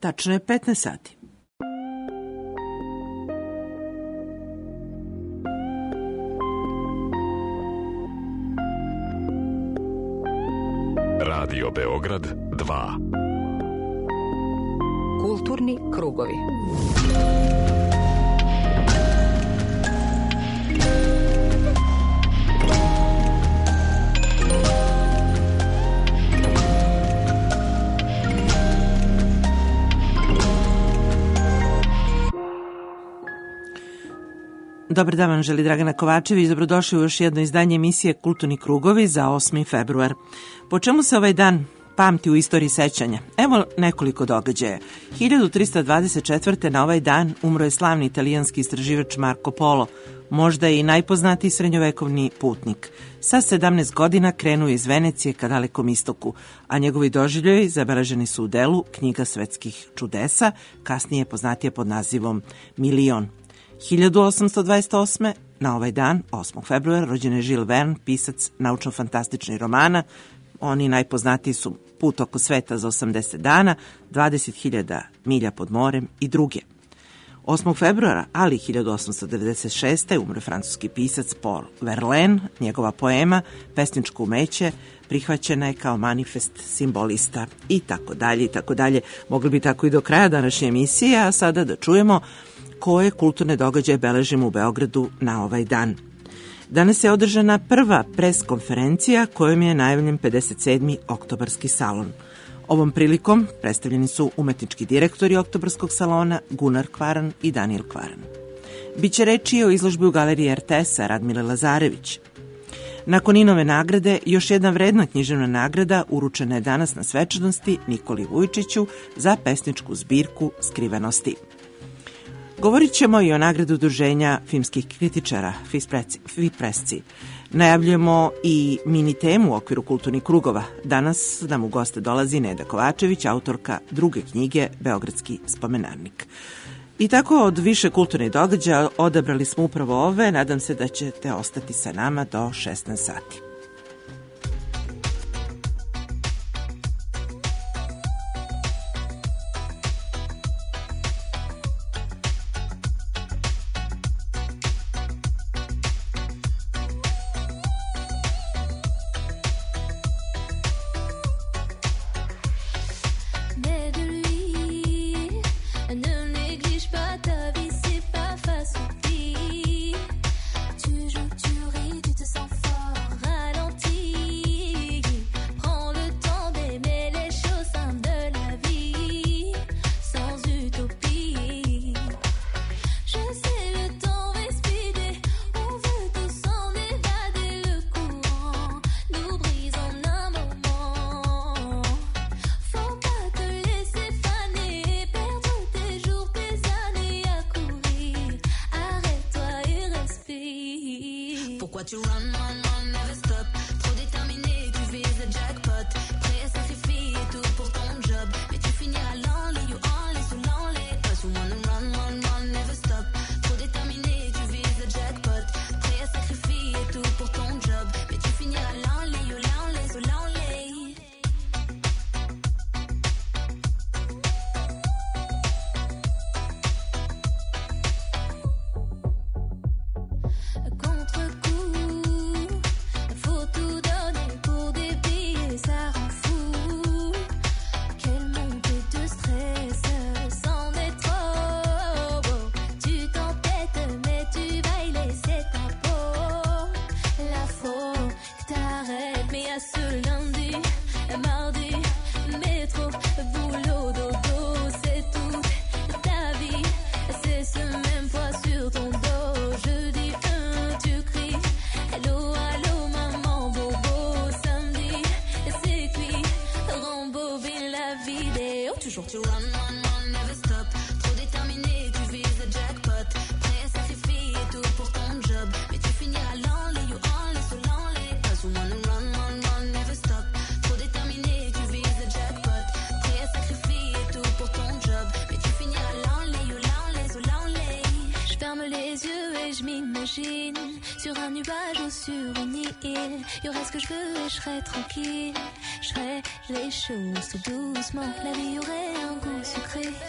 tačno je 15 sati. Radio Beograd 2. Kulturni krugovi. Dobar dan vam želi Dragana Kovačević, dobrodošli u još jedno izdanje emisije Kulturni krugovi za 8. februar. Po čemu se ovaj dan pamti u istoriji sećanja? Evo nekoliko događaja. 1324. na ovaj dan umro je slavni italijanski istraživač Marco Polo, možda i najpoznatiji srednjovekovni putnik. Sa 17 godina krenuo iz Venecije ka dalekom istoku, a njegovi doživljaji zabeleženi su u delu Knjiga svetskih čudesa, kasnije poznatije pod nazivom Milion. 1828. na ovaj dan, 8. februara, rođen je Jules Verne, pisac naučno-fantastičnih romana. Oni najpoznatiji su Put oko sveta za 80 dana, 20.000 milja pod morem i druge. 8. februara, ali 1896. umre francuski pisac Paul Verlaine. Njegova poema Pesničko umeće prihvaćena je kao manifest simbolista i tako dalje i tako dalje. Mogli bi tako i do kraja današnje emisije, a sada da čujemo koje kulturne događaje beležimo u Beogradu na ovaj dan. Danas je održana prva pres-konferencija kojom je najavljen 57. oktobarski salon. Ovom prilikom predstavljeni su umetnički direktori oktobarskog salona Gunnar Kvaran i Daniel Kvaran. Biće reči o izložbi u galeriji RTS-a Radmile Lazarević. Nakon Inove nagrade, još jedna vredna književna nagrada uručena je danas na svečanosti Nikoli Vujčiću za pesničku zbirku Skrivenosti. Govorit ćemo i o nagradu udruženja filmskih kritičara FIPRESCI. Najavljujemo i mini temu u okviru kulturnih krugova. Danas nam u goste dolazi Neda Kovačević, autorka druge knjige Beogradski spomenarnik. I tako od više kulturnih događaja odabrali smo upravo ove. Nadam se da ćete ostati sa nama do 16 sati. Tu run, run, run, never stop. Trop déterminé, tu vises le jackpot. Prêt à sacrifier tout pour ton job. Mais tu finiras l'enlay, you enlay, sous l'enlay. Cause you wanna run, run, run, never stop. Trop déterminé, tu vises le jackpot. Prêt à sacrifier tout pour ton job. Mais tu finiras l'enlay, you l'enlay, sous l'enlay. Toujours tu run, run, run, never stop. Trop déterminé, tu vises le jackpot. Prêt à sacrifier tout pour ton job. Mais tu finiras l'enlay, you enlay, sous l'enlay. Cause you wanna run, run, run, never stop. Trop déterminé, tu vises le jackpot. Prêt à sacrifier tout pour ton job. Mais tu finiras l'enlay, you l'enlay, sous l'enlay. Je ferme les yeux et je m'imagine sur un nuage ou sur une île. Y'aurait ce que je veux et je serai tranquille. Je ferai les choses tout doucement. La vie aurait un goût sucré.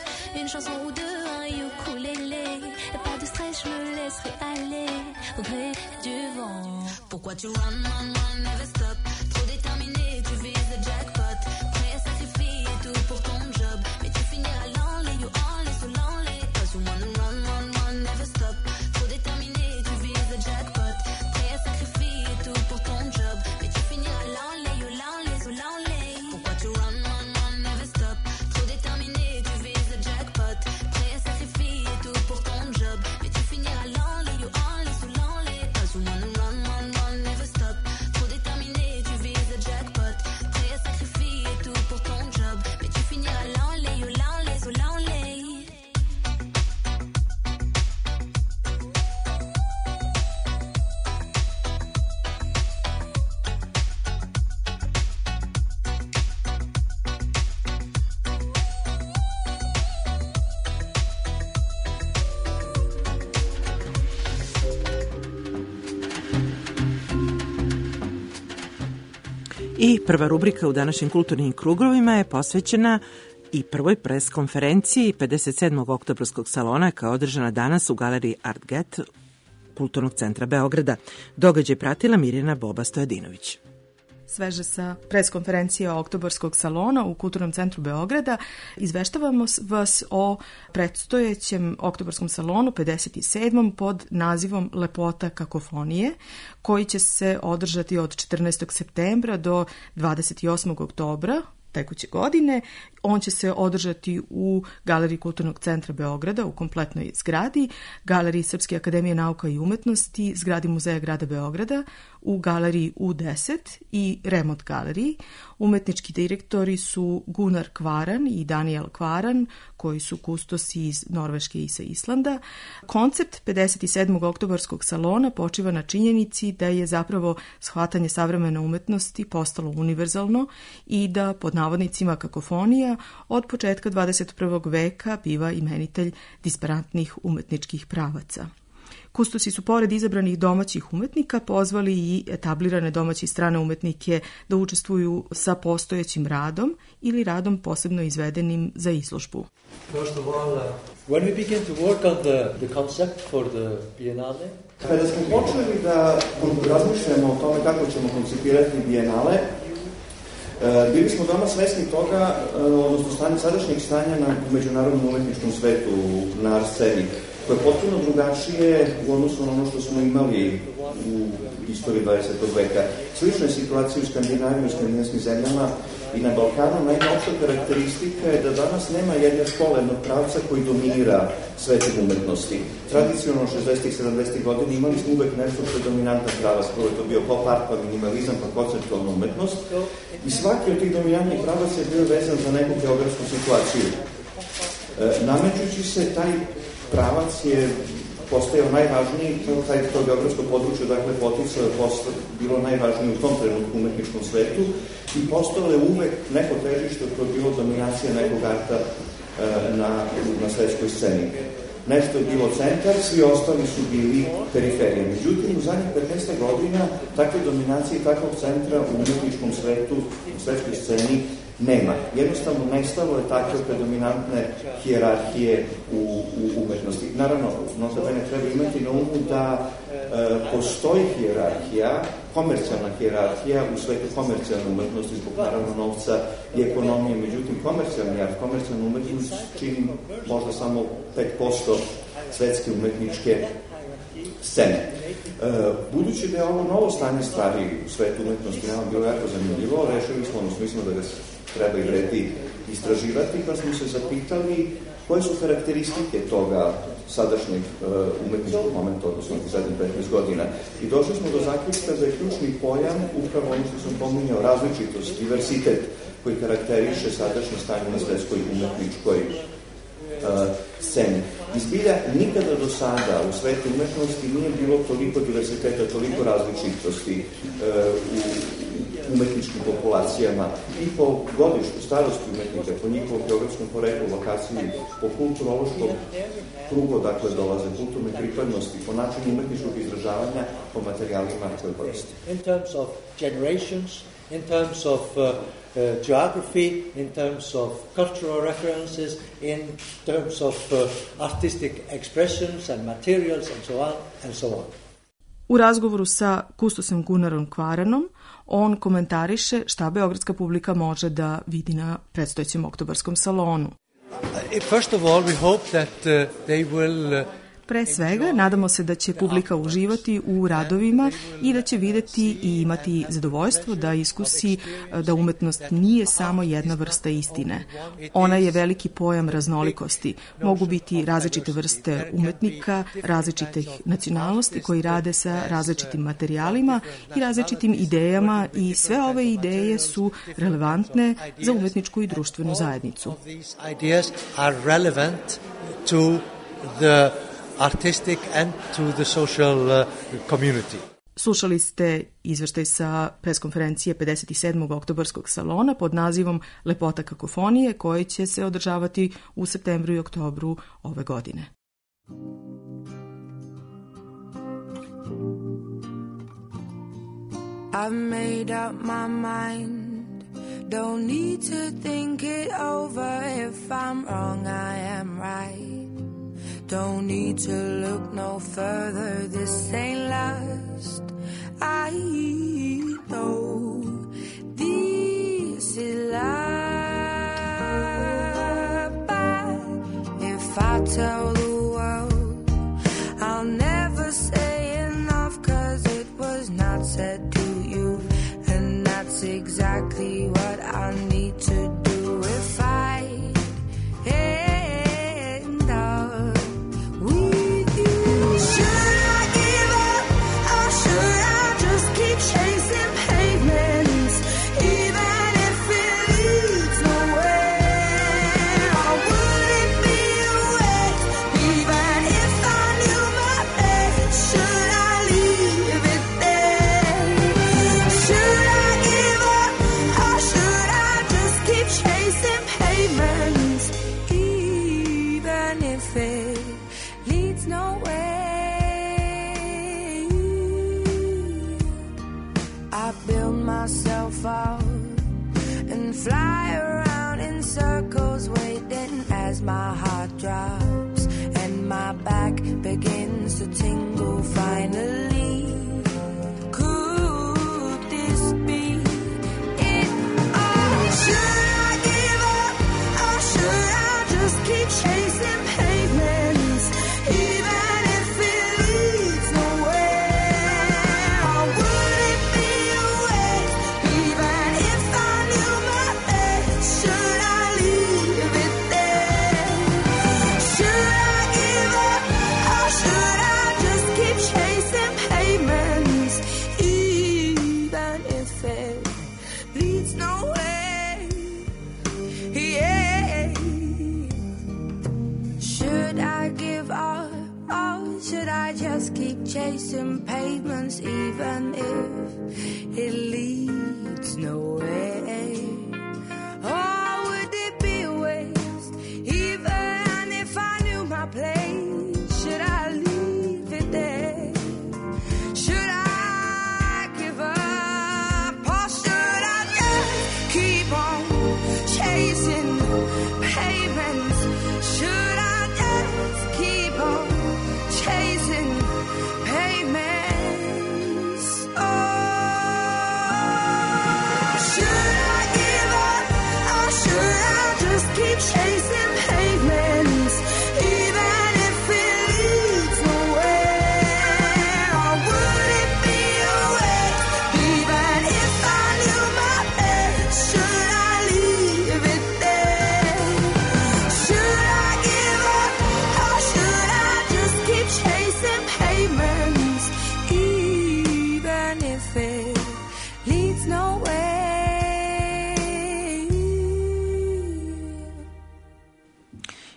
chansons ou deux, un ukulélé. Et pas de stress, je me laisserai aller au gré du vent. Pourquoi tu run, run, run, never stop? Trop déterminé, tu vises le jackpot. Prêt à sacrifier tout pour ton job. Mais tu finiras l'enlé, you enlé, sous l'enlé. Cause you wanna run, run, run, never stop. Trop déterminé, tu vises le jackpot. Prêt à sacrifier tout pour ton job. Mais tu finiras l'enlé, you l'enlé, sous l'enlé. Pourquoi tu run, run, run, never stop? Trop déterminé, tu vises le jackpot. Prêt à sacrifier tout pour ton job. Mais tu finiras l'enlé, you enlé, sous l'enlé. Cause you wanna run, run, run, never stop. Trop déterminé, tu vises le jackpot. Prêt à sacrifier tout pour ton job. Mais tu finiras l'enlé, you l'enlé, sous l'enlé. I prva rubrika u današnjim kulturnim krugovima je posvećena i prvoj pres konferenciji 57. oktobarskog salona koja je održana danas u galeriji Artget Kulturnog centra Beograda. Događaj pratila Mirjana Boba Stojadinović. Sveže sa preskonferencije oktobarskog salona u Kulturnom centru Beograda. Izveštavamo vas o predstojećem oktobarskom salonu 57. pod nazivom Lepota kakofonije, koji će se održati od 14. septembra do 28. oktobra tekuće godine. On će se održati u Galeriji Kulturnog centra Beograda u kompletnoj zgradi, Galeriji Srpske akademije nauka i umetnosti, zgradi Muzeja grada Beograda, u Galeriji U10 i Remont galeriji. Umetnički direktori su Gunnar Kvaran i Daniel Kvaran, koji su kustosi iz Norveške i sa Islanda. Koncept 57. oktobarskog salona počiva na činjenici da je zapravo shvatanje savremene umetnosti postalo univerzalno i da pod navodnicima kakofonija od početka 21. veka biva imenitelj disparantnih umetničkih pravaca. Kustosi su pored izabranih domaćih umetnika pozvali i etablirane domaće i strane umetnike da učestvuju sa postojećim radom ili radom posebno izvedenim za izložbu. First of all, when we begin to work on the concept for the Biennale, kada smo počeli da razmišljamo o tome kako ćemo koncipirati Biennale, bili smo veoma svesni toga, odnosno sadašnjeg stanja na međunarodnom umetničkom svetu, na sceni, koje je potpuno drugačije u odnosu na ono što smo imali u istoriji 20. veka. Slična je situacija u Skandinaviji, u skandinavskim zemljama i na Balkanu. Naime, opšta karakteristika je da danas nema jedne škole, jednog pravca koji dominira svetom umetnosti. Tradicionalno 60. 70. godina imali smo uvek nešto što je dominantan pravac, prvo je to bio pop art, pa minimalizam, pa konceptualna umetnost. I svaki od tih dominantnih pravaca je bio vezan za neku geografsku situaciju. Namećući se, taj pravac je postajao najvažniji, to geografsko područje, dakle poticao je bilo najvažnije u tom trenutku u umetničkom svetu i postalo je uvek neko težište koje je bilo dominacija nekog arta na svetskoj sceni. Nešto je bilo centar, svi ostali su bili periferije. Međutim, u zadnjih 15 godina takve dominacije i takvog centra u umetničkom svetu, u svetskoj sceni, nema. Jednostavno nestalo je takve predominantne hijerarhije u umetnosti. Naravno, notabene treba imati na umu da postoji hijerarhija, komercijalna hijerarhija u svetu komercijalne umetnosti zbog naravno novca i ekonomije. Međutim, komercijalna umetnost čini možda samo 5% svetske umetničke scene. Budući da je ovo novo stanje stvari u svetu umetnosti nama bilo jako zanimljivo, rešili smo, odnosno mislimo da ga treba i vredi istraživati, pa smo se zapitali koje su karakteristike toga sadašnjeg umetničkog momenta, odnosno zadnjih 15 godina. I došli smo do zaključka da je ključni pojam upravo ono što sam pominjao, različitost, diversitet koji karakteriše sadašnje stanje na svetskoj umetničkoj sceni. Izbilja nikada do sada u svetu umetnosti nije bilo toliko diversiteta, toliko različitosti u umetničkim populacijama i po godištu starosti umetnika, po njihovom geografskom poreklu, lokaciji, po kulturološkom krugu, dakle dolaze kulturne pripadnosti, po načinu umetničkog izražavanja, po materijalima koje koriste. in terms of generations, in terms of geography, in terms of cultural references, in terms of artistic expressions and materials and so on and so on. U razgovoru sa kustosom Gunnarom Kvaranom, on komentariše šta beogradska publika može da vidi na predstojećem oktobarskom salonu. First of all, we hope that they will Pre svega, nadamo se da će publika uživati u radovima i da će videti i imati zadovoljstvo da iskusi da umetnost nije samo jedna vrsta istine. Ona je veliki pojam raznolikosti. Mogu biti različite vrste umetnika, različitih nacionalnosti koji rade sa različitim materijalima i različitim idejama i sve ove ideje su relevantne za umetničku i društvenu zajednicu. Artistic and to the social community. Slušali ste izveštaj sa preskonferencije 57. oktobarskog salona pod nazivom Lepota kakofonije, koji će se održavati u septembru i oktobru ove godine. I've made up my mind, don't need to think it over. If I'm wrong, I am right. Don't need to look no further, this ain't last. I know this is love, but if I tell the world, I'll never say enough, 'cause it was not said to you, and that's exactly what I need to do if I end up with you. Should I give up, or should I just keep chasing pavements, even if it leads nowhere? Or would it be a waste, even if I knew my best? Should I leave it there? Should I give up, or should I just keep chasing pavements, even if it leads nowhere? I build myself up and fly around in circles, waiting as my heart drops and my back begins to tingle finally. Could this be it? Or should I give up, or should I just keep chasing pavements, even if it leads nowhere? Or would it be a waste, even if I knew my best? Should I leave it there? Should I give up, or should I just keep chasing pavements, even if it leads nowhere? Yeah. Should I give up, or should I just keep chasing pavements, even if it leads nowhere? Or would it be a waste, even if I knew my place? Should I leave it there? Should I give up, or should I just keep on chasing pavements? Should I just keep on chasing pavements? Oh, should I give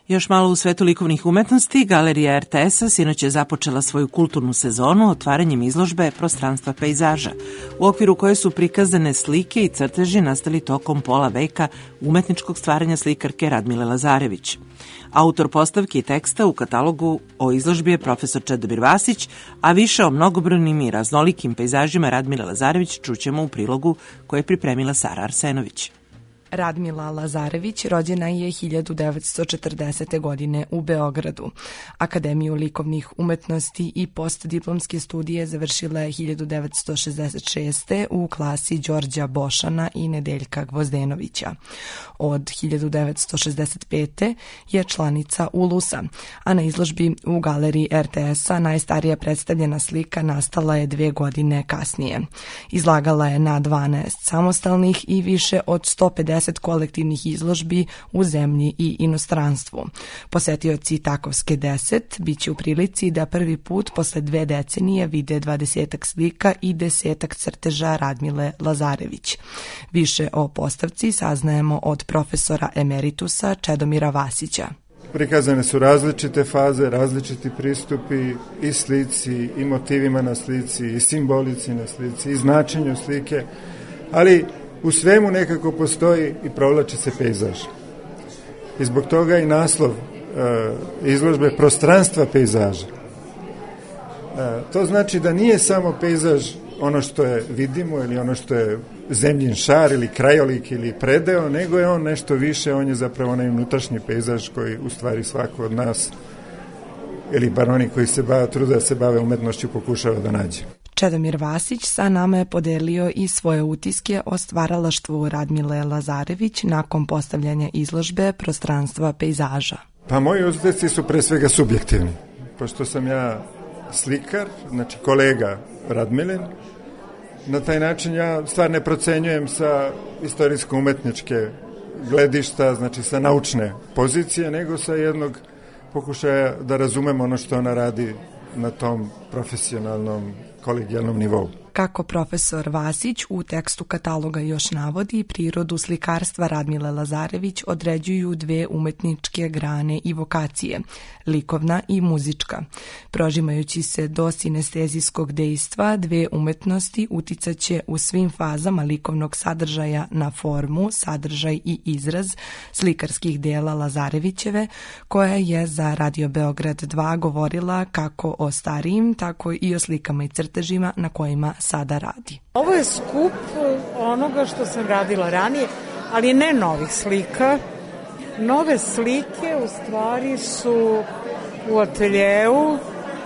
Još malo u svetu likovnih umetnosti, Galerija RTS-a sinoć je započela svoju kulturnu sezonu otvaranjem izložbe Prostranstva pejzaža, u okviru koje su prikazane slike i crteži nastali tokom pola veka umetničkog stvaranja slikarke Radmile Lazarević. Autor postavki i teksta u katalogu o izložbi je profesor Čedomir Vasić, a više o mnogobrojnim i raznolikim pejzažima Radmile Lazarević čućemo u prilogu koje je pripremila Sara Arsenović. Radmila Lazarević rođena je 1940. godine u Beogradu. Akademiju likovnih umetnosti i postdiplomske studije završila je 1966. u klasi Đorđa Bošana i Nedeljka Gvozdenovića. Od 1965. je članica Ulusa, a na izložbi u Galeriji RTS-a najstarija predstavljena slika nastala je 2 godine kasnije. Izlagala je na 12 samostalnih i više od 150 kolektivnih izložbi u zemlji i inostranstvu. Posetioci Takovske 10 biće u prilici da prvi put posle 2 decenije vide 20 slika i 10 crteža Radmile Lazarević. Više o postavci saznajemo od profesora emeritusa Čedomira Vasića. Prikazane su različite faze, različiti pristupi i slici, i motivima na slici, i simbolici na slici, i značenju slike, ali u svemu nekako postoji i provlači se pejzaž. I zbog toga i naslov izložbe Prostranstva pejzaža. To znači da nije samo pejzaž ono što je vidimo ili ono što je zemljin šar ili krajolik ili predeo, nego je on nešto više, on je zapravo onaj unutrašnji pejzaž koji u stvari svako od nas ili bar oni koji se trude da se bave umetnošću pokušava da nađe. Čedomir Vasić sa nama je podelio i svoje utiske o stvaralaštvu Radmile Lazarević nakon postavljanja izložbe Prostranstva pejzaža. Pa moji utisci su pre svega subjektivni, pošto sam ja slikar, znači kolega Radmilin. Na taj način ja stvar ne procenjujem sa istorijsko-umetničke gledišta, znači sa naučne pozicije, nego sa jednog pokušaja da razumemo ono što ona radi na tom profesionalnom, kolegijalnom nivou. Kako profesor Vasić u tekstu kataloga još navodi, prirodu slikarstva Radmile Lazarević određuju 2 umetničke grane i vokacije, likovna i muzička. Prožimajući se do sinestezijskog dejstva, 2 umetnosti uticaće u svim fazama likovnog sadržaja na formu, sadržaj i izraz slikarskih dela Lazarevićeve, koja je za Radio Beograd 2 govorila kako o starijim, tako i o slikama i crtežima na kojima sada radi. Ovo je skup onoga što sam radila ranije, ali ne novih slika. Nove slike u stvari su u ateljeu,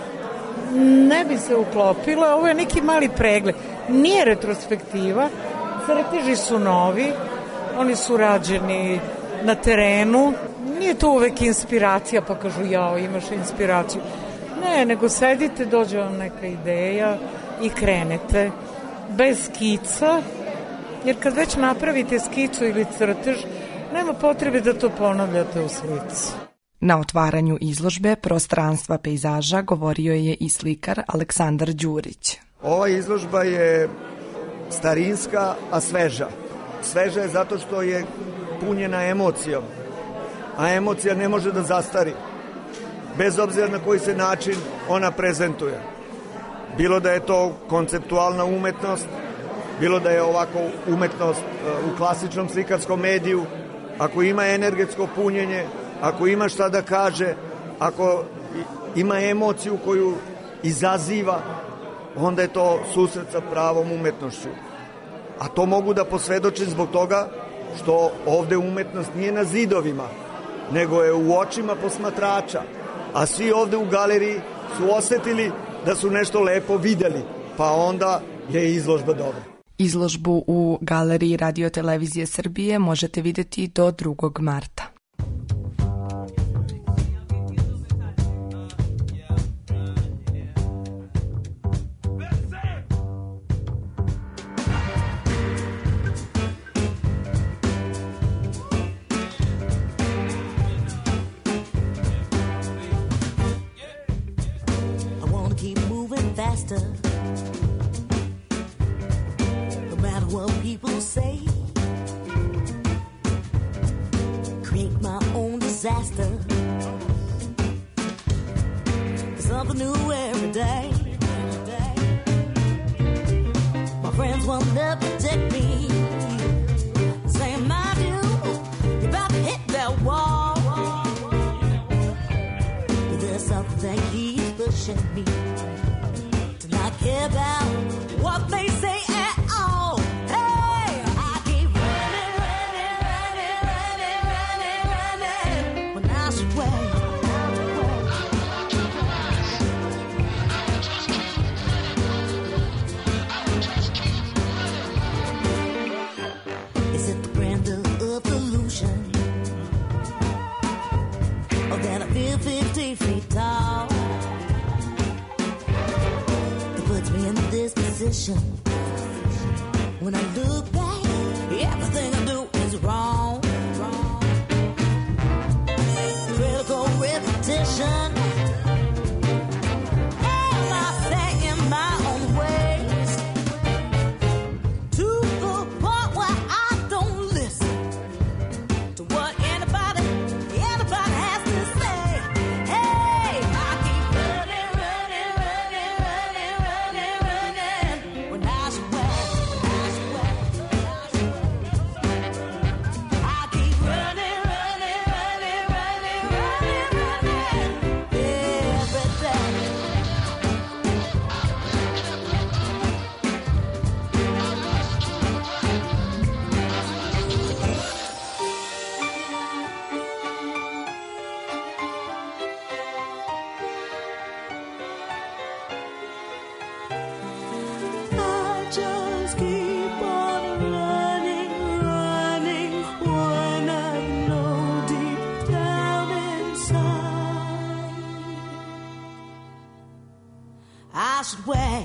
ne bi se uklopile, ovo je neki mali pregled. Nije retrospektiva, crteži su novi, oni su rađeni na terenu, nije to uvek inspiracija, pa kažu jao, imaš inspiraciju. Ne, nego sedite, dođe vam neka ideja i krenete bez skica, jer kad već napravite skicu ili crtež, nema potrebe da to ponavljate u slici. Na otvaranju izložbe Prostranstva pejzaža govorio je i slikar Aleksandar Đurić. Ova izložba je starinska, a sveža. Sveža je zato što je punjena emocijom, a emocija ne može da zastari, bez obzira na koji se način ona prezentuje. Bilo da je to konceptualna umetnost, bilo da je ovako umetnost u klasičnom slikarskom mediju, ako ima energetsko punjenje, ako ima šta da kaže, ako ima emociju koju izaziva, onda je to susret sa pravom umetnošću. A to mogu da posvedočim zbog toga što ovde umetnost nije na zidovima, nego je u očima posmatrača, a svi ovde u galeriji su osetili da su nešto lepo videli, pa onda je izložba dobra. Izložbu u Galeriji Radio-televizije Srbije možete vidjeti do 2. marta. Faster, no matter what people say, create my own disaster. something new every day. My friends will never protect me, saying, my dude, you're about to hit that wall. But there's something that keeps pushing me to not care about what they say at all. Hey, I keep running, running, running, running, running, when I should wait. Is it the grandeur of illusion, or that I feel 50 feet tall? It puts me in this position. When I look back, everything I do is wrong. Critical repetition. Am I set in my own ways to the point where I don't listen to what anybody has to say? Hey, I keep running, running, running, running, running, running, when I should I keep running, running, running, running, running, running, every day. I just keep on running, running, when I know deep down inside I should wait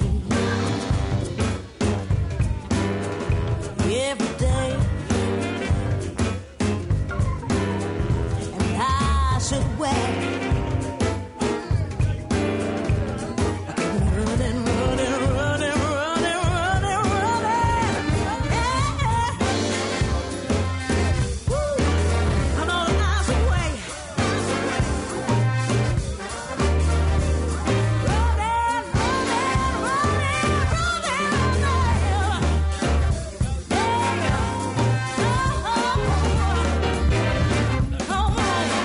every day, and I should wait. Running, running, running, running, running, running. Yeah. Woo. I know I should wait. Running, running, running, running, running. Yeah. Oh,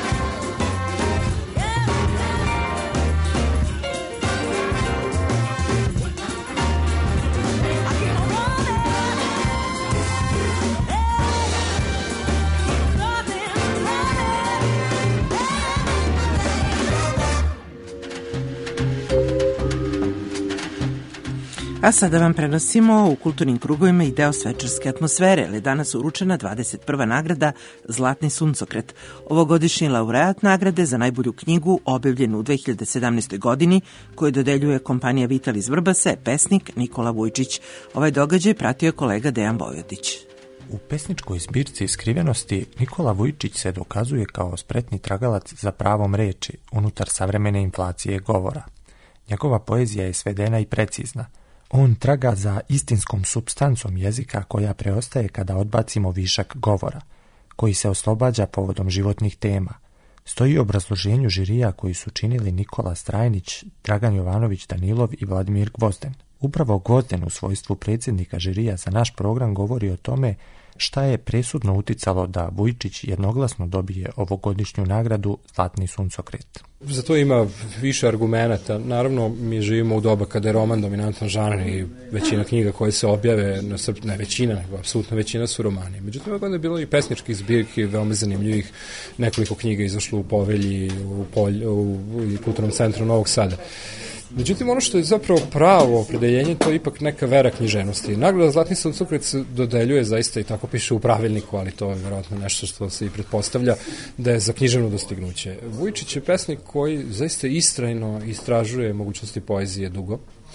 A sada vam prenosimo u kulturnim krugovima i deo svečarske atmosfere, ali danas uručena 21. nagrada Zlatni suncokret. Ovogodišnji laureat nagrade za najbolju knjigu objavljenu u 2017. godini, koju dodeljuje kompanija Vital iz Vrbasa, je pesnik Nikola Vujčić. Ovaj događaj pratio je kolega Dejan Bojodić. U pesničkoj zbirci Skrivenosti Nikola Vujčić se dokazuje kao spretni tragalac za pravom reči unutar savremene inflacije govora. Njegova poezija je svedena i precizna. On traga za istinskom supstancom jezika koja preostaje kada odbacimo višak govora, koji se oslobađa povodom životnih tema. Stoji u obrazloženju žirija koji su činili Nikola Strajnić, Dragan Jovanović Danilov i Vladimir Gvozden. Upravo Gvozden u svojstvu predsjednika žirija za naš program govori o tome šta je presudno uticalo da Vujčić jednoglasno dobije ovogodišnju nagradu Zlatni suncokret. Za to ima više argumenata. Naravno, mi živimo u doba kada je roman dominantan žanr i većina knjiga koje se objave, ne većina, nego apsolutno većina su romani. Međutim, ovdje je bilo i pesničkih zbirki, veoma zanimljivih, nekoliko knjiga izašlo u Povelji, u Kulturnom centru Novog Sada. Međutim, ono što je zapravo pravo opredeljenje, to je ipak neka vera književnosti. Nagrada Zlatni suncokret se dodeljuje zaista i tako piše u pravilniku, ali to je vjerojatno nešto što se i pretpostavlja da je za književno dostignuće. Vujčić je pesnik koji zaista istrajno istražuje mogućnosti poezije dugo.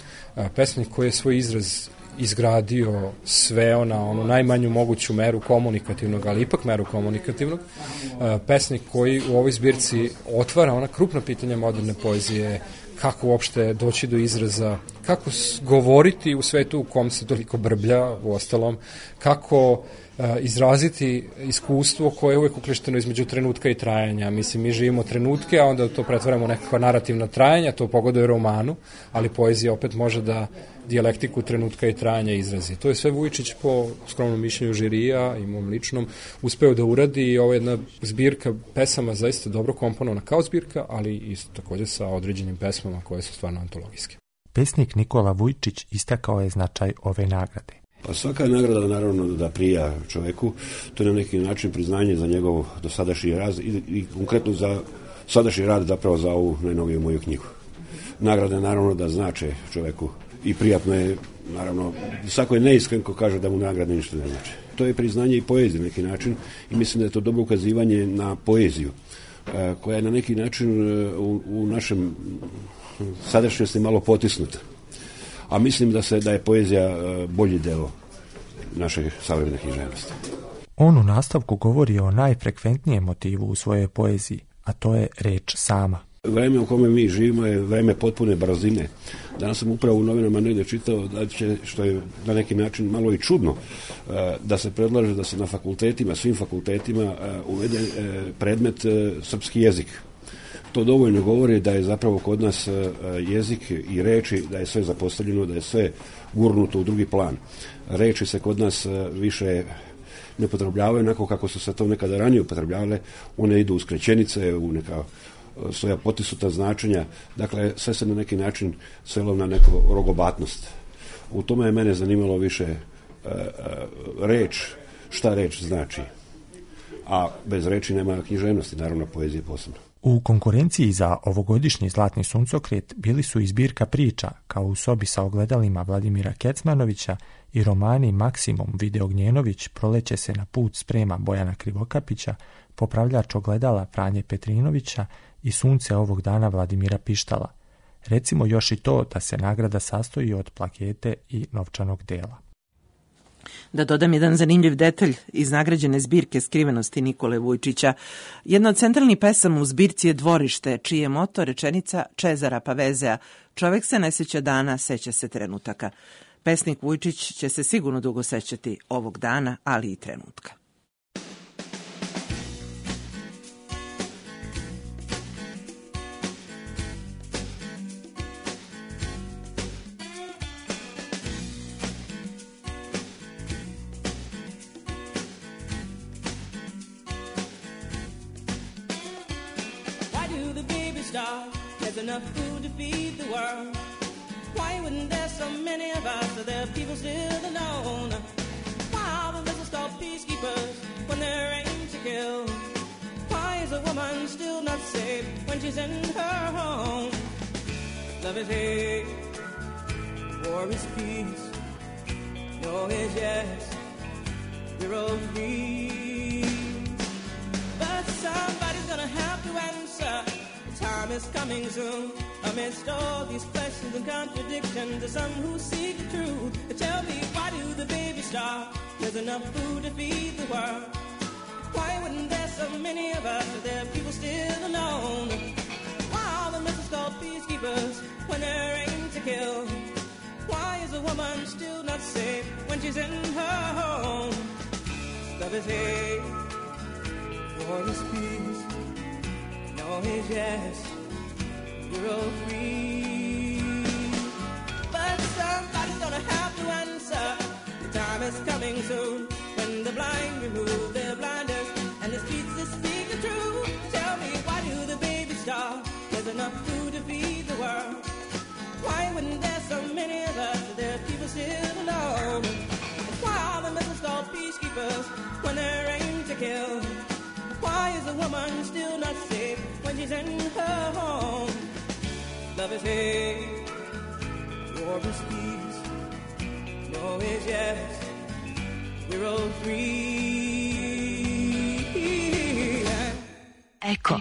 Pesnik koji je svoj izraz izgradio sveo na onu najmanju moguću meru komunikativnog, ali ipak meru komunikativnog. Pesnik koji u ovoj zbirci otvara ona krupna pitanja moderne poezije kako uopšte doći do izraza, kako govoriti u svetu u kom se toliko brblja, u ostalom, kako izraziti iskustvo koje je uvek uklišteno između trenutka i trajanja. Mislim, mi živimo trenutke, a onda to pretvaramo u nekakva narativna trajanja, to pogoduje romanu, ali poezija opet može da dijalektiku trenutka i trajanja izrazi. To je sve Vujičić po skromnom mišljenju žirija i mom ličnom uspeo da uradi i ovo je jedna zbirka pesama zaista dobro komponovana kao zbirka, ali i takođe sa određenim pesmama koje su stvarno antologijske. Pesnik Nikola Vujičić istakao je značaj ove nagrade. Pa svaka nagrada naravno da prija čoveku, to je na neki način priznanje za njegov dosadašnji rad i konkretno za sadašnji rad zapravo za ovu najnoviju moju knjigu. Nagrade naravno da znače čoveku i prijatno je, naravno, svako je neiskren ko kaže da mu nagrade ništa ne znači. To je priznanje i poezije na neki način i mislim da je to dobro ukazivanje na poeziju koja je na neki način u našem sadašnjosti malo potisnuta. A mislim da je poezija bolji deo naše savremene književnosti. On u nastavku govori o najfrekventnijem motivu u svojoj poeziji, a to je reč sama. Vreme u kome mi živimo je vreme potpune brzine. Danas sam upravo u novinama negdje čitao da će, što je na neki način malo i čudno, da se predlaže da se na fakultetima, svim fakultetima uvede predmet srpski jezik. To dovoljno govori da je zapravo kod nas jezik i reči, da je sve zapostavljeno, da je sve gurnuto u drugi plan. Reči se kod nas više ne upotrebljavaju onako kako su se to nekada ranije upotrebljavale, one idu u skraćenice, u neka svoja potisnuta značenja, dakle sve se na neki način svelo na neku rogobatnost. U tome je mene zanimalo više reč, šta reč znači. A bez reči nema književnosti, naravno poezije posebno. U konkurenciji za ovogodišnji Zlatni suncokret bili su i zbirka priča, kao u sobi sa ogledalima Vladimira Kecmanovića i romani Maksimum Videognjenović, Proleće se na put sprema Bojana Krivokapića, Popravljač ogledala Franje Petrinovića i Sunce ovog dana Vladimira Pištala. Recimo još i to da se nagrada sastoji od plakete i novčanog dela. Da dodam jedan zanimljiv detalj iz nagrađene zbirke skrivenosti Nikole Vujičića. Jedna od centralnih pesama u zbirci je Dvorište, čiji je moto rečenica Čezara Pavezea: čovek se ne seća dana, seća se trenutaka. Pesnik Vujičić će se sigurno dugo sećati ovog dana, ali i trenutka. There's enough food to feed the world. Why wouldn't there so many of us? Are there people still alone? Why are the missiles called peacekeepers when they're aimed to kill? Why is a woman still not safe when she's in her home? Love is hate, war is peace. No is yes, we're all free. But somebody's gonna have to answer. Time is coming soon. Amidst all these questions and contradictions, there's some who seek the truth. Tell me, why do the babies starve? There's enough food to feed the world. Why wouldn't there so many of us? Are there people still alone? Why are the missiles called peacekeepers when they're aimed to kill? Why is a woman still not safe when she's in her home? Love is hate, war is peace. No is yes, we're all free. But somebody's gonna have to answer. The time is coming soon when the blind remove their blinders and the streets that speak the truth. Tell me, why do the babies starve? There's enough food to feed the world. Why wouldn't there so many of us? Are there people still alone? Why are the missiles called peacekeepers when they're aimed to kill? Why is a woman still not safe when she's in her home? Love is hate, war is peace. No is yes, we're all free. Eko.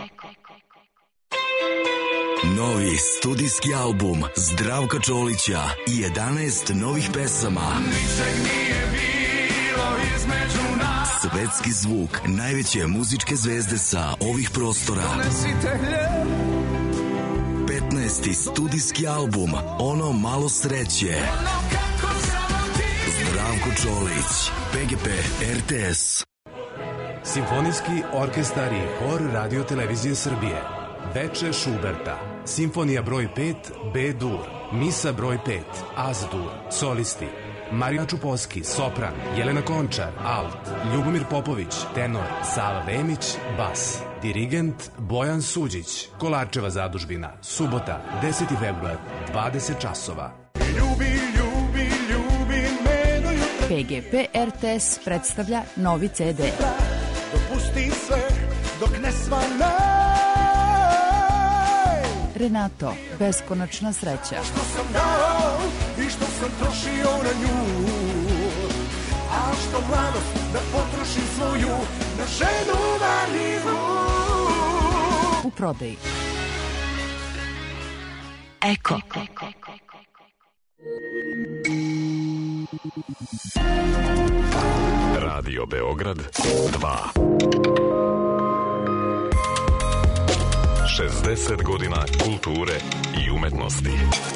Novi studijski album Zdravka Čolića i 11 novih pesama. Ničeg nije bilo između nas. Svetski zvuk najveće muzičke zvezde sa ovih prostora. 15. studijski album Ono malo sreće. Zdravko Čolić, PGP RTS. Simfonijski orkestar i hor Radio Televizije Srbije. Veče Šuberta. Simfonija broj 5 B-dur. Misa broj 5 Az-dur. Solisti: Marija Čuposki, sopran; Jelena Končar, alt; Ljubomir Popović, tenor; Sava Vemić, bas; dirigent Bojan Suđić. Kolarčeva zadužbina. Subota, 10. februar, 20 časova. PGP RTS predstavlja novi CD. Dopusti sve dok ne svane. Renato, beskonačna sreća. Što sam dao i što sam trošio na nju, a što mladost da potrošim svoju na ženu marljivu. U prodaji. Eko. Radio Beograd 2. 60 godina kulture i umetnosti.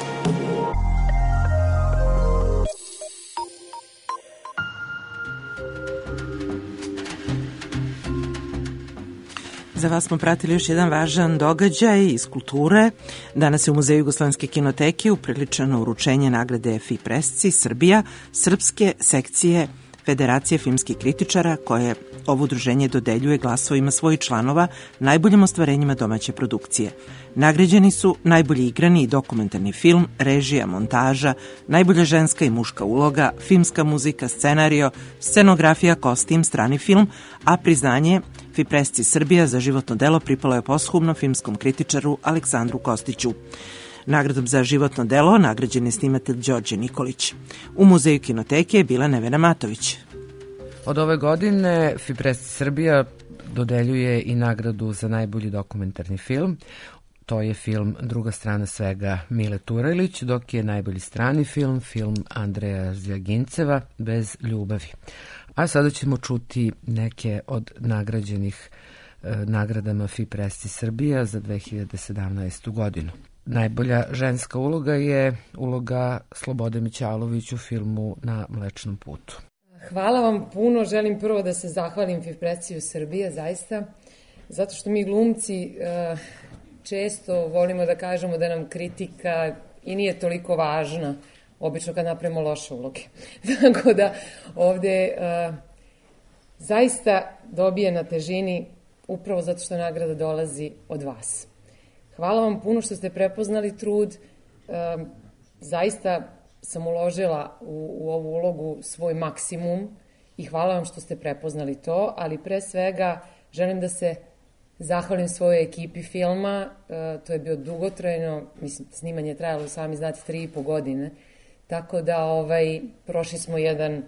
Za vas smo pratili još jedan važan događaj iz kulture. Danas je u Muzeju Jugoslovenske kinoteke upriličeno uručenje nagrade FI Presci Srbija, srpske sekcije Federacije filmskih kritičara, koje ovo udruženje dodeljuje glasovima svojih članova najboljim ostvarenjima domaće produkcije. Nagrađeni su najbolji igrani i dokumentarni film, režija, montaža, najbolja ženska i muška uloga, filmska muzika, scenario, scenografija, kostim, strani film, a priznanje FI Presci Srbija za životno delo pripalo je posthumno filmskom kritičaru Aleksandru Kostiću. Nagradom za životno delo nagrađen je snimatelj Đorđe Nikolić. U Muzeju kinoteke je bila Nevena Matović. Od ove godine FI Presci Srbija dodeljuje i nagradu za najbolji dokumentarni film. To je film Druga strana svega Mile Turajlić, dok je najbolji strani film Andreja Zjaginceva Bez ljubavi. A sada ćemo čuti neke od nagrađenih nagradama FI Presci Srbija za 2017. godinu. Najbolja ženska uloga je uloga Slobode Mićalović u filmu Na Mlečnom putu. Hvala vam puno. Želim prvo da se zahvalim FI Presciju Srbija, zaista, zato što mi glumci često volimo da kažemo da nam kritika i nije toliko važna, obično kad napravimo loše uloge. Tako da ovde zaista dobije na težini upravo zato što nagrada dolazi od vas. Hvala vam puno što ste prepoznali trud. Zaista sam uložila u ovu ulogu svoj maksimum i hvala vam što ste prepoznali to, ali pre svega želim da se zahvalim svojoj ekipi filma. To je bio dugotrajno, mislim, snimanje je trajalo, sami znate, 3,5 godine, tako da prošli smo jedan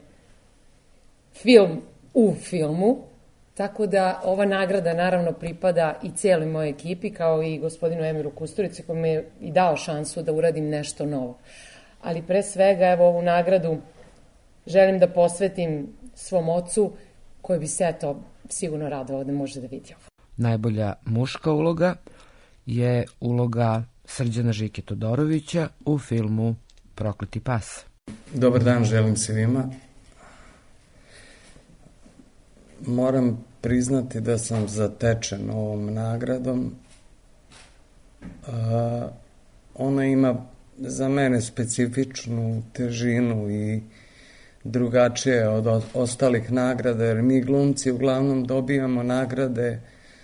film u filmu. Tako da ova nagrada naravno pripada i cijeloj mojoj ekipi, kao i gospodinu Emiru Kusturici, koji mi je i dao šansu da uradim nešto novo. Ali pre svega, evo, ovu nagradu želim da posvetim svom ocu, koji bi se to sigurno radovao da može da vidi ovo. Najbolja muška uloga je uloga Srđana Žike Todorovića u filmu Prokleti pas. Dobar dan, želim svima. Moram priznati da sam zatečen ovom nagradom. Ona ima za mene specifičnu težinu i drugačije od ostalih nagrada, jer mi glumci uglavnom dobijamo nagrade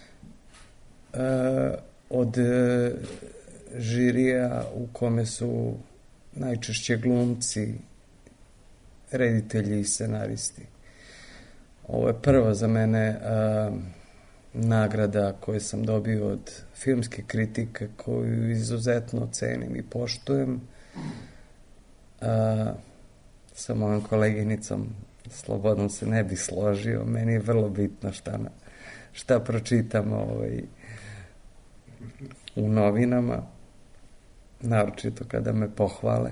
od žirija u kome su najčešće glumci, reditelji i scenaristi. Ovo je prva za mene nagrada koju sam dobio od filmske kritike, koju izuzetno cenim i poštujem. Sa mojom koleginicom slobodno se ne bih složio. Meni je vrlo bitno šta pročitam u novinama, naročito kada me pohvale.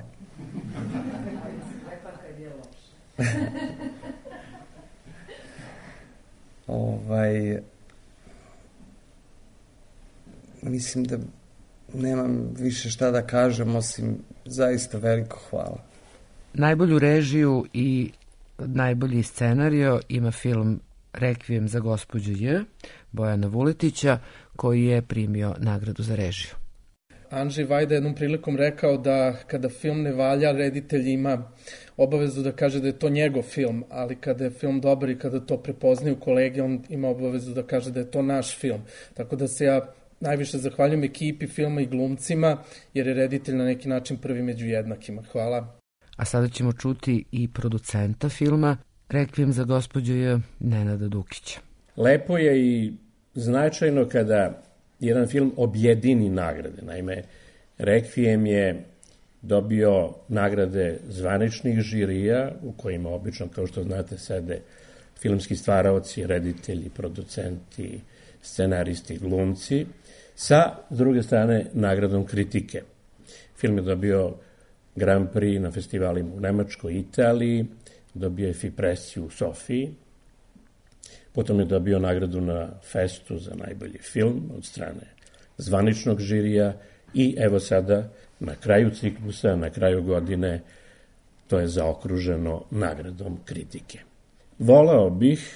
Mislim da nemam više šta da kažem, osim zaista veliko hvala. Najbolju režiju i najbolji scenario ima film Rekvijem za gospođu J. Bojana Vuletića, koji je primio nagradu za režiju. Andrzej Vajda jednom prilikom rekao da kada film ne valja, reditelj ima obavezu da kaže da je to njegov film, ali kada je film dobar i kada to prepoznaju kolege, on ima obavezu da kaže da je to naš film. Tako da se ja najviše zahvaljujem ekipi filma i glumcima, jer je reditelj na neki način prvi među jednakima. Hvala. A sada ćemo čuti i producenta filma Rekvijem za gospođu J. Nenada Dukića. Lepo je i značajno kada jedan film objedini nagrade. Naime, Rekvijem je dobio nagrade zvaničnih žirija, u kojima obično, kao što znate, sede filmski stvaraoci, reditelji, producenti, scenaristi, glumci, sa, s druge strane, nagradom kritike. Film je dobio Grand Prix na festivalima u Nemačkoj i Italiji, dobio je Fipresiju u Sofiji, potom je dobio nagradu na Festu za najbolji film od strane zvaničnog žirija i evo sada na kraju ciklusa, na kraju godine, to je zaokruženo nagradom kritike. Voleo bih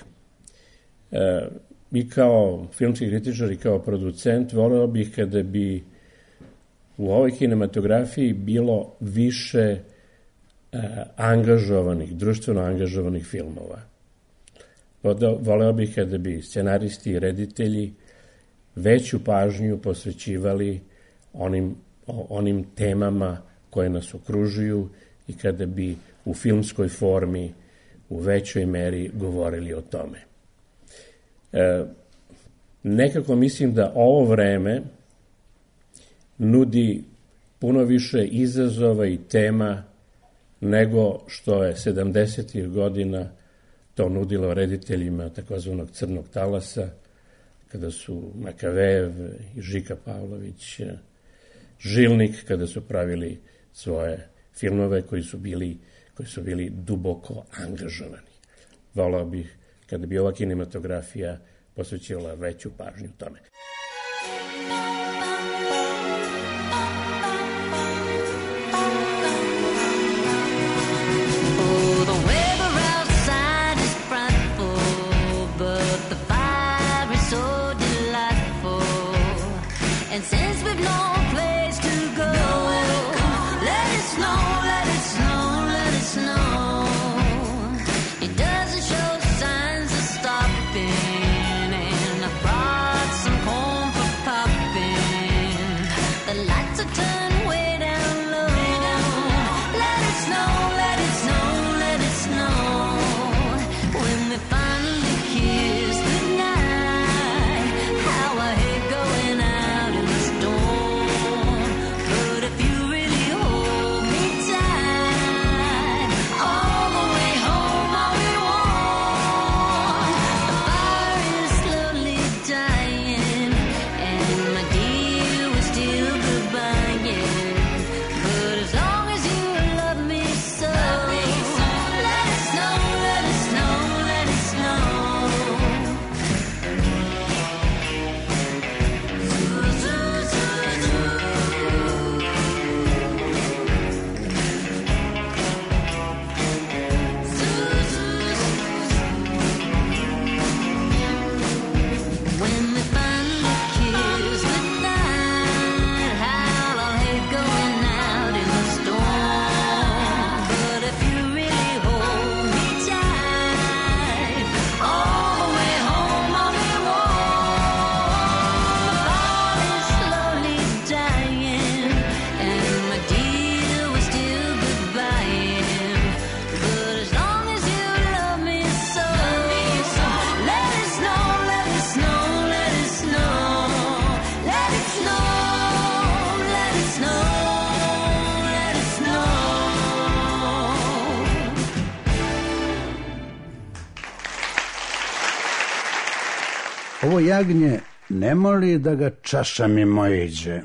i kao filmski kritičar i kao producent, voleo bih kada bi u ovoj kinematografiji bilo više angažovanih, društveno angažovanih filmova. Voleo bih kada bi scenaristi i reditelji veću pažnju posvećivali onim temama koje nas okružuju i kada bi u filmskoj formi u većoj meri govorili o tome. Nekako mislim da ovo vreme nudi puno više izazova i tema nego što je 70. godina to nudilo rediteljima takozvanog crnog talasa, kada su Makavejev i Žika Pavlović, Žilnik, kada su pravili svoje filmove koji su bili duboko angažovani. Volao bih kada bi ova kinematografija posvećivala veću pažnju tome. Ovo jagnje ne moli da ga čaša mimo iđe.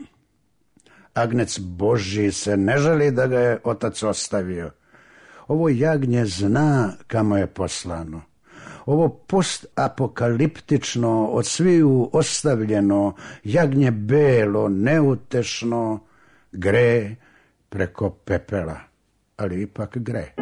Agnec Božji se ne žali da ga je otac ostavio. Ovo jagnje zna kamo je poslano. ovo postapokaliptično, od sviju ostavljeno, jagnje belo, neutešno, gre preko pepela, ali ipak gre.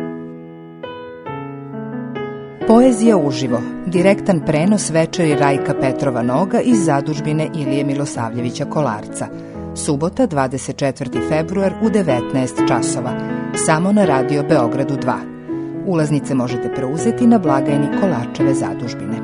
Poezija uživo. Direktan prenos večeri Rajka Petrova Noga iz zadužbine Ilije Milosavljevića Kolarca. Subota, 24. februar u 19 časova. Samo na Radio Beogradu 2. Ulaznice možete preuzeti na blagajni Kolarčeve zadužbine.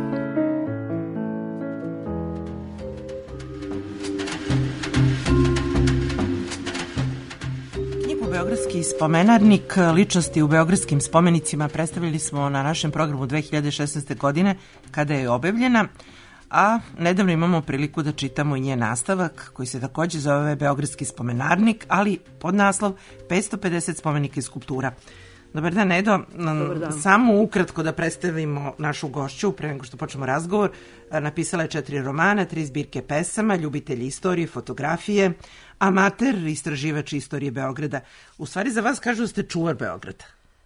Beogradski spomenarnik ličnosti u beogradskim spomenicima predstavili smo na našem programu 2016. godine kada je objavljena, a nedavno imamo priliku da čitamo i njen nastavak koji se takođe zove Beogradski spomenarnik, ali pod naslov 550 spomenika i skulptura. Dobar dan, Edo. Dobar dan. Samo ukratko da predstavimo našu gošću pre nego što počnemo razgovor. Napisala je 4 romana, 3 zbirke pesama, ljubitelji istorije, fotografije, amater, istraživač istorije Beograda. U stvari za vas kažu da ste čuvar Beograda.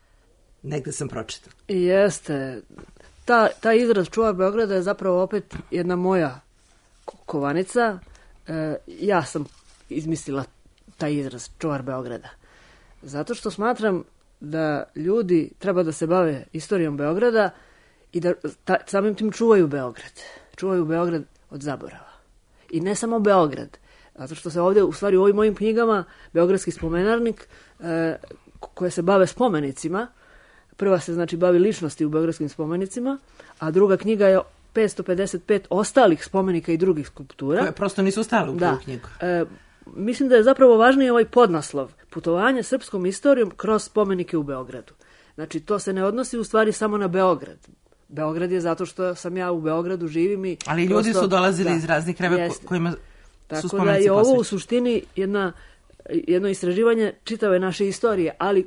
Negde sam pročitala. Jeste. Ta izraz čuvar Beograda je zapravo opet jedna moja kovanica. Ja sam izmislila taj izraz čuvar Beograda. Zato što smatram da ljudi treba da se bave istorijom Beograda i da samim tim čuvaju Beograd. Čuvaju Beograd od zaborava. I ne samo Beograd. Zato što se ovdje, u stvari u ovim mojim knjigama, Beogradski spomenarnik, koje se bave spomenicima, prva se znači bavi ličnosti u beogradskim spomenicima, a druga knjiga je 555 ostalih spomenika i drugih skulptura. Koje prosto nisu stale u prvu knjigu. Mislim da je zapravo važniji ovaj podnaslov. Putovanje srpskom istorijom kroz spomenike u Beogradu. Znači, to se ne odnosi u stvari samo na Beograd. Beograd je zato što sam ja u Beogradu, živim i... Ali ljudi su dolazili iz raznih krajeva kojima su spomenici posvećeni. Tako da je ovo u suštini jedno istraživanje čitave naše istorije, ali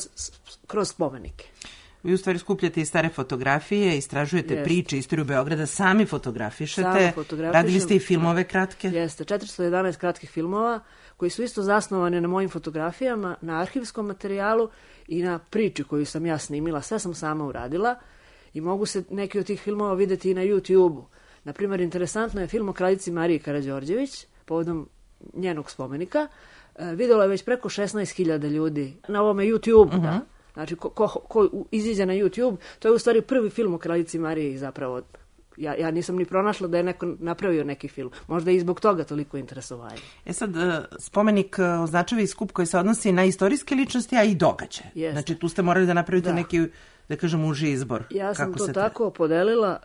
kroz spomenike. Vi u stvari skupljate i stare fotografije, istražujete priče, istoriju Beograda, sami fotografišete, radili ste i filmove kratke. Jeste, 411 kratkih filmova koji su isto zasnovani na mojim fotografijama, na arhivskom materijalu i na priči koju sam ja snimila. Sve sam sama uradila i mogu se neki od tih filmova videti i na YouTube-u. Naprimjer, interesantno je film o kraljici Mariji Karađorđević, povodom njenog spomenika. Vidjelo je već preko 16.000 ljudi na ovome YouTube-u, da. Znači, ko iziđe na YouTube, to je u stvari prvi film o kraljici Mariji zapravo. Ja nisam ni pronašla da je neko napravio neki film. Možda i zbog toga toliko interesovanje. Sad, spomenik označava i skup koji se odnosi na istorijske ličnosti, a i događaje. Jeste. Znači, tu ste morali da napravite neki, da kažem, uži izbor. Ja sam to tako podelila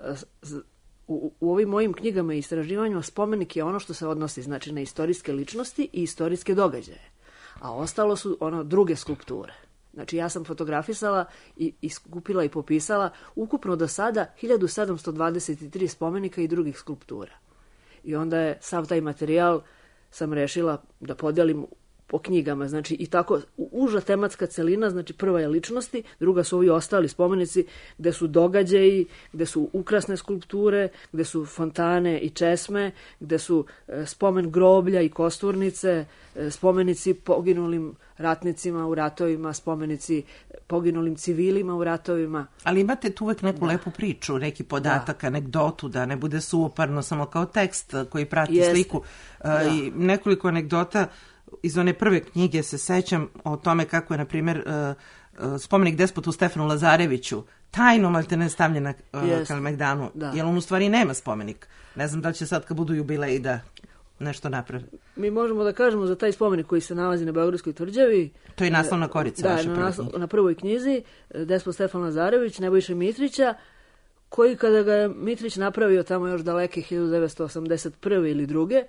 u ovim mojim knjigama i istraživanjima. Spomenik je ono što se odnosi, znači, na istorijske ličnosti i istorijske događaje. A ostalo su druge skulpture. Znači, ja sam fotografisala i skupila i popisala ukupno do sada 1723 spomenika i drugih skulptura. I onda je sav taj materijal sam rešila da podelim po knjigama. Znači, i tako uža tematska celina, znači prva je ličnosti, druga su ovi ostali spomenici gde su događaji, gde su ukrasne skulpture, gde su fontane i česme, gde su spomen groblja i kosturnice, spomenici poginulim ratnicima u ratovima, spomenici poginulim civilima u ratovima. Ali imate tu uvek neku lepu priču, neki podatak, anegdotu, da ne bude suvoparno samo kao tekst koji prati sliku. I nekoliko anegdota iz one prve knjige se sećam o tome kako je, na primjer, spomenik despotu Stefanu Lazareviću tajno maltene stavljen na Kalemegdanu, jer on u stvari nema spomenik. Ne znam da li će sad kad budu jubileji da nešto napravi. Mi možemo da kažemo za taj spomenik koji se nalazi na Beogradskoj tvrđavi. To je naslovna korica vaše prve knjige. Na prvoj knjizi, despot Stefan Lazarević, Nebojša Mitrića, koji kada ga je Mitrić napravio tamo još daleke 1981. ili druge,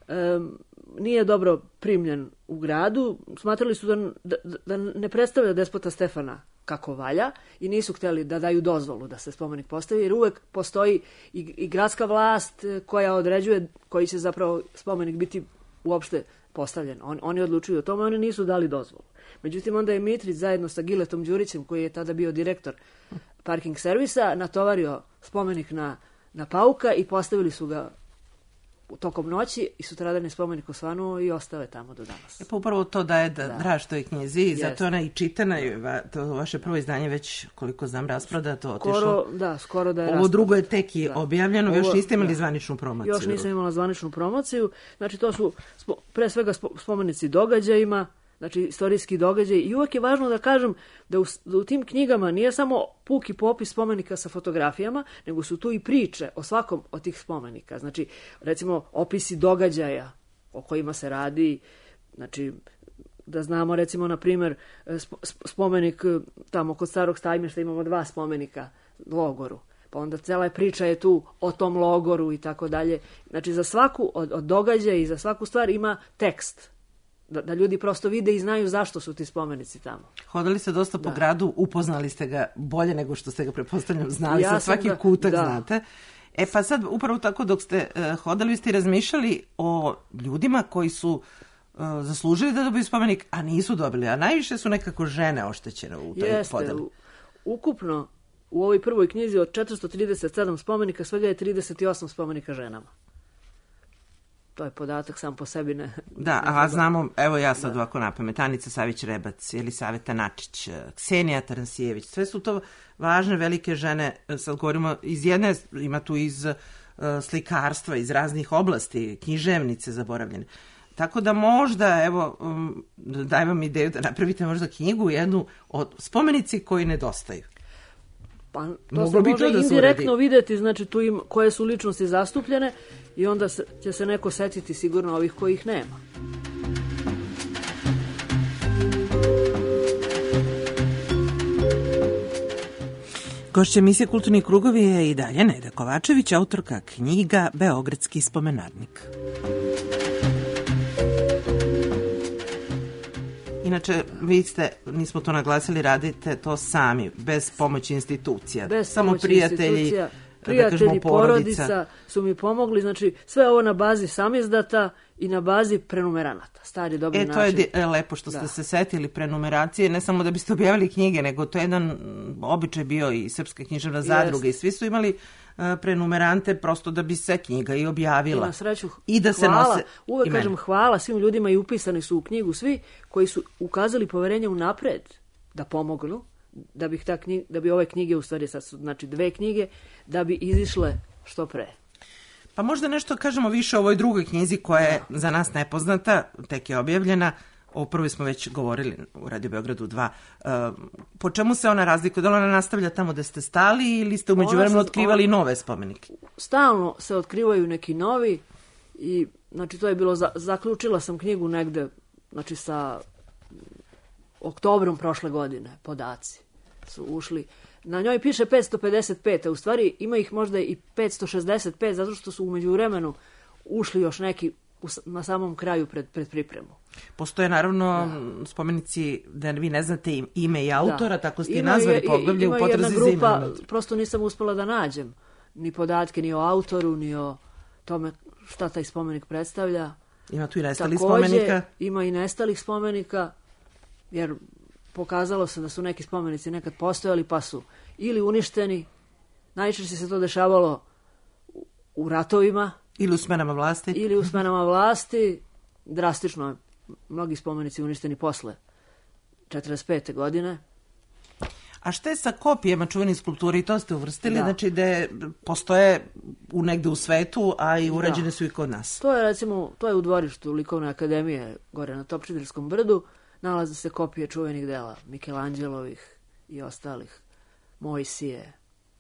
nije dobro primljen u gradu. Smatrali su da ne predstavlja despota Stefana kako valja i nisu htjeli da daju dozvolu da se spomenik postavi, jer uvek postoji i gradska vlast koja određuje koji će zapravo spomenik biti uopšte postavljen. Oni odlučuju o tome, oni nisu dali dozvolu. Međutim, onda je Mitrić zajedno sa Giletom Đurićem, koji je tada bio direktor parking servisa, natovario spomenik na Pauka i postavili su ga tokom noći i sutradan je spomenik osvanuo i ostao je tamo do danas. Pa upravo to daje draž toj knjizi i zato ona i čitana, to vaše prvo izdanje već, koliko znam, rasprodato, otišlo. Skoro da je Ovo rasprodato. drugo je tek i objavljeno, još niste imali da. zvaničnu promociju. Još nisam imala zvaničnu promociju, znači to su pre svega spomenici događajima, znači istorijski događaj i uvek je važno da kažem da u tim knjigama nije samo puki popis spomenika sa fotografijama, nego su tu i priče o svakom od tih spomenika. Znači, recimo, opisi događaja o kojima se radi, znači, da znamo, recimo, na primjer, spomenik tamo kod Starog Stajmišta imamo 2 spomenika logoru. Pa onda cela priča je tu o tom logoru i tako dalje. Znači, za svaku od događaja i za svaku stvar ima tekst. Da ljudi prosto vide i znaju zašto su ti spomenici tamo. Hodali ste dosta po gradu, upoznali ste ga bolje nego što ste ga, pretpostavljam, znali, sa svaki kutak znate. Pa sad, upravo tako dok ste hodali, ste razmišljali o ljudima koji su zaslužili da dobiju spomenik, a nisu dobili, a najviše su nekako žene oštećene u toj podeli. Ukupno, u ovoj prvoj knjizi od 437 spomenika, svega je 38 spomenika ženama. To je podatak sam po sebi. A znamo, evo ja sad ovako napamet, Anica Savić-Rebac, Jelisaveta Načić, Ksenija Taransijević, sve su to važne, velike žene, sad govorimo iz jedne, ima tu iz slikarstva, iz raznih oblasti, književnice zaboravljene. Tako da možda, evo, daj vam ideju da napravite možda knjigu jednu od spomenici koji nedostaju. Pa to se može indirektno vidjeti, znači tu koje su ličnosti zastupljene i onda će se neko setiti sigurno ovih kojih nema. Gošća emisije Kulturni krugovi je i dalje Neda Kovačević, autorka knjiga Beogradski spomenarnik. Inače, vi ste, nismo to naglasili, radite to sami, bez pomoći institucija. Samo prijatelji, porodica su mi pomogli. Znači, sve ovo na bazi samizdata i na bazi prenumeranata. Stari dobri način. To je lepo što ste se setili prenumeracije, ne samo da biste objavili knjige, nego to je jedan običaj bio i Srpska književna zadruga i svi su imali prenumerante prosto da bi se knjiga i objavila. I na sreću, i da se nose uvek kažem hvala svim ljudima i upisani su u knjigu svi koji su ukazali poverenje unapred da pomognu, da bi ove knjige, u stvari sad su znači 2 knjige, da bi izišle što pre. Pa možda nešto kažemo više o ovoj drugoj knjizi koja je za nas nepoznata, tek je objavljena. O prvoj smo već govorili u Radio Beogradu 2. Po čemu se ona razlikuje? Da li ona nastavlja tamo da ste stali ili ste umeđu vremenu otkrivali nove spomenike? Stalno se otkrivaju neki novi i znači to je bilo, zaključila sam knjigu negde, znači sa oktobrom prošle godine, podaci su ušli. Na njoj piše 555, a u stvari ima ih možda i 565, zato što su umeđu vremenu ušli još neki na samom kraju pred pripremu. Postoje naravno spomenici da vi ne znate ime i autora, tako ste nazvali poglavlje u potrazi za imenom. Ima jedna grupa, prosto nisam uspela da nađem ni podatke ni o autoru, ni o tome šta taj spomenik predstavlja. Ima tu i nestalih spomenika. Ima i nestalih spomenika, jer pokazalo se da su neki spomenici nekad postojali pa su ili uništeni, najčešće se to dešavalo u ratovima, ili u smenama vlasti. Drastično je mnogi spomenici uništeni posle 45. godine. A šta je sa kopijama čuvenih skulptura, i to ste uvrstili, znači da postoje negde u svetu, a i urađene su i kod nas. To je recimo, to je u dvorištu Likovne akademije gore na Topčiderskom brdu, nalaze se kopije čuvenih dela Mikelanđelovih i ostalih, Mojsije.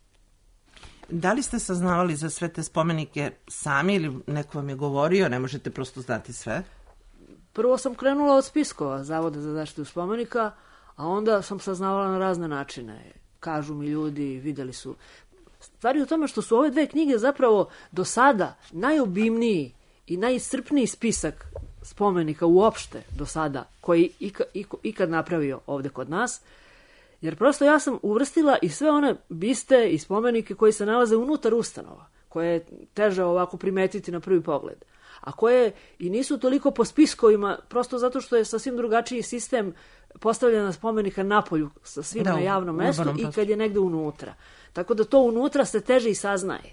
Da li ste saznavali za sve te spomenike sami ili neko vam je govorio, ne možete prosto znati sve? Prvo sam krenula od spiskova Zavoda za zaštitu spomenika, a onda sam saznavala na razne načine. Kažu mi ljudi, videli su. Stvari u tome što su ove 2 knjige zapravo do sada najobimniji i najiscrpniji spisak spomenika uopšte do sada koji ikad napravio ovde kod nas. Jer prosto ja sam uvrstila i sve one biste i spomenike koji se nalaze unutar ustanova, koje je teže ovako primetiti na prvi pogled, a koje i nisu toliko po spiskovima, prosto zato što je sasvim drugačiji sistem postavljena spomenika napolju, sa svim na javnom mestu i kad je negde unutra. Tako da to unutra se teže i saznaje.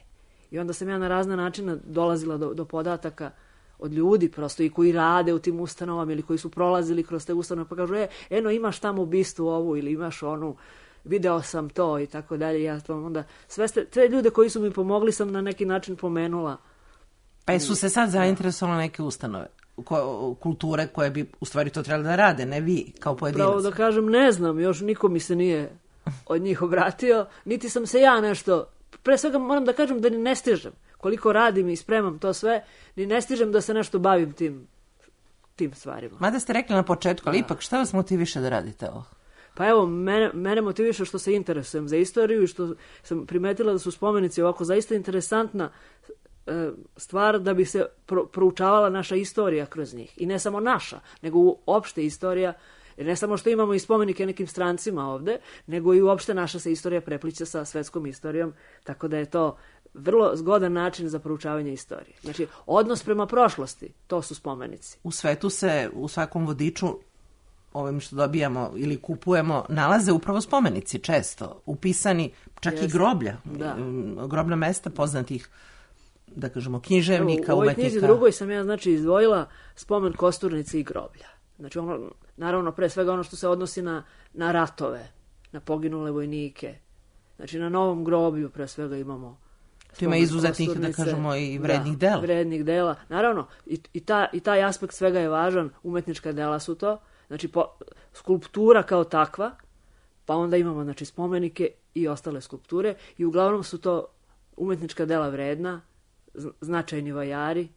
I onda sam ja na razne načine dolazila do podataka od ljudi prosto i koji rade u tim ustanovama ili koji su prolazili kroz te ustanove, pa kažu, eno imaš tamo ubistvo ovu ili imaš onu, video sam to i tako dalje. Ja onda sve ljude koji su mi pomogli sam na neki način pomenula. Pa su se sad zainteresovali neke ustanove kulture koje bi u stvari to trebali da rade, ne vi kao pojedinac? Pravo da kažem, ne znam, još niko mi se nije od njih obratio, niti sam se ja nešto, pre svega moram da kažem da ni ne stižem, koliko radim i spremam to sve, ni ne stižem da se nešto bavim tim stvarima. Mada ste rekli na početku, ali ipak šta vas motiviše da radite ovo? Pa evo, mene motiviše što se interesujem za istoriju i što sam primetila da su spomenici ovako zaista interesantna stvar da bi se proučavala naša istorija kroz njih. I ne samo naša, nego uopšte istorija, jer ne samo što imamo i spomenike nekim strancima ovde, nego i uopšte naša se istorija prepliče sa svetskom istorijom, tako da je to vrlo zgodan način za proučavanje istorije. Znači, odnos prema prošlosti, to su spomenici. U svetu se u svakom vodiču ovim što dobijamo ili kupujemo, nalaze upravo spomenici često, upisani čak i groblja, grobna mesta poznatih, da kažemo, književnika, umetnika. U ovoj knjizi drugoj sam ja, znači, izdvojila spomen kosturnici i groblja. Znači, naravno, pre svega ono što se odnosi na ratove, na poginule vojnike. Znači, na Novom groblju pre svega imamo tu ima izuzetnih, da kažemo, i vrednih dela. Vrednih dela. Naravno, i taj aspekt svega je važan, umetnička dela su to. Znači, skulptura kao takva, pa onda imamo, znači, spomenike i ostale skulpture i uglavnom su to umetnička dela vredna, značajni vajari.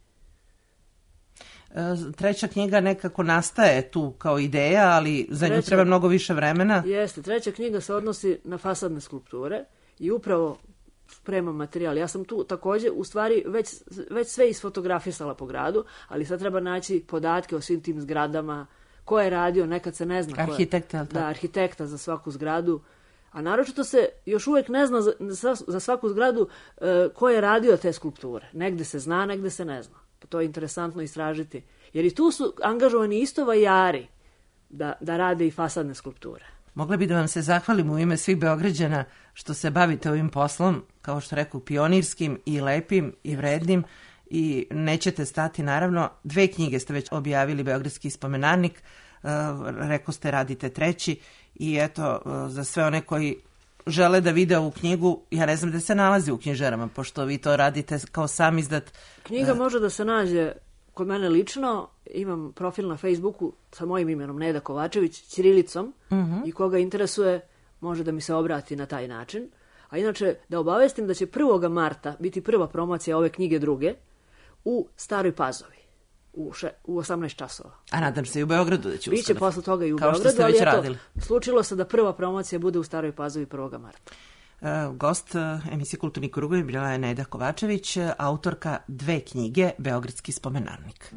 Treća knjiga nekako nastaje tu kao ideja, ali za nju treba mnogo više vremena. Jeste, treća knjiga se odnosi na fasadne skulpture i upravo spremam materijal. Ja sam tu također, u stvari, već sve isfotografisala po gradu, ali sad treba naći podatke o svim tim zgradama, ko je radio, nekad se ne zna. Arhitekta. Da, arhitekta za svaku zgradu. A naročito se još uvijek ne zna za svaku zgradu ko je radio te skulpture. Negde se zna, negde se ne zna. Pa to je interesantno istražiti. Jer i tu su angažovani isto vajari da rade i fasadne skulpture. Mogla bi da vam se zahvalim u ime svih Beograđana što se bavite ovim poslom, kao što reku, pionirskim i lepim i vrednim, i nećete stati, naravno. 2 knjige ste već objavili, Beogradski spomenarnik, reko ste radite treći, i eto, za sve one koji žele da vide ovu knjigu, ja ne znam da se nalazi u knjižarama, pošto vi to radite kao sam izdat. Knjiga može da se nađe kod mene lično, imam profil na Facebooku sa mojim imenom Neda Kovačević, ćirilicom, i koga interesuje može da mi se obrati na taj način. A inače, da obavestim da će 1. marta biti prva promocija ove knjige druge u Staroj Pazovi, u 18 časova. A nadam se i u Beogradu da će Biće posle toga i u Beogradu, ali eto, slučilo se da prva promocija bude u Staroj Pazovi 1. marta. Gost emisije Kulturni krugovi bila je Neda Kovačević, autorka 2 knjige, Beogradski spomenarnik.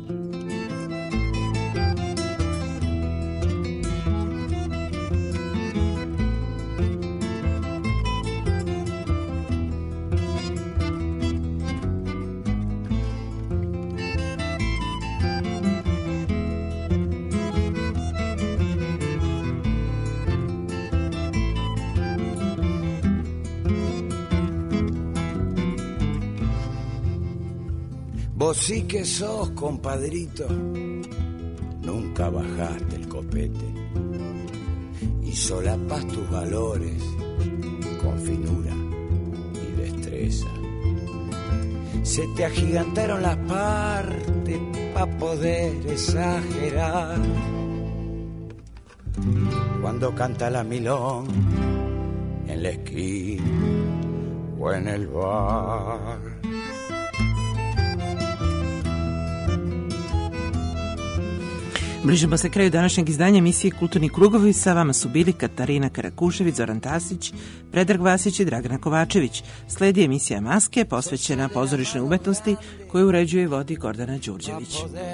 Vos sí que sos, compadrito, nunca bajaste el copete y solapás tus valores con finura y destreza. Se te agigantaron las partes pa' poder exagerar. Cuando canta la milón en la esquina o en el bar. Bližimo se kraju današnjeg izdanja emisije Kulturni krugovi. Sa vama su bili Katarina Karakušević, Zoran Tasić, Predrag Vasić i Dragana Kovačević. Sledi emisija Maske, posvećena pozorišnoj umetnosti, koju uređuje i vodi Gordana Đurđević.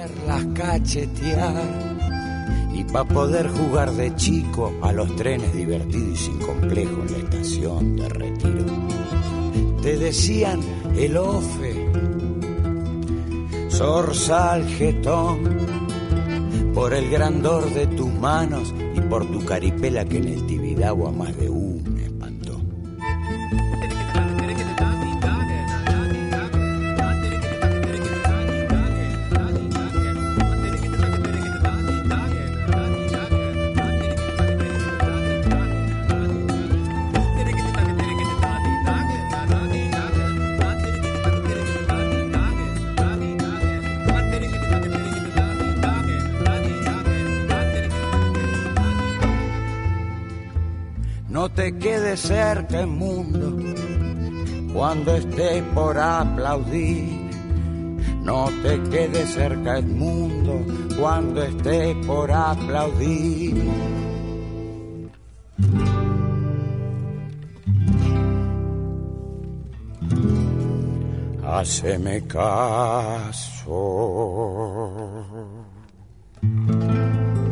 Y pa poder jugar de chico a los trenes divertidos y sin complejo en la estación de Retiro. Te decían el ofe, zorzal, jetón, por el grandor de tus manos y por tu caripela que en el Tibidabo a más de uno espantó. te quedes cerca el mundo cuando estés por aplaudir. No te quedes cerca el mundo cuando estés por aplaudir. Haceme caso.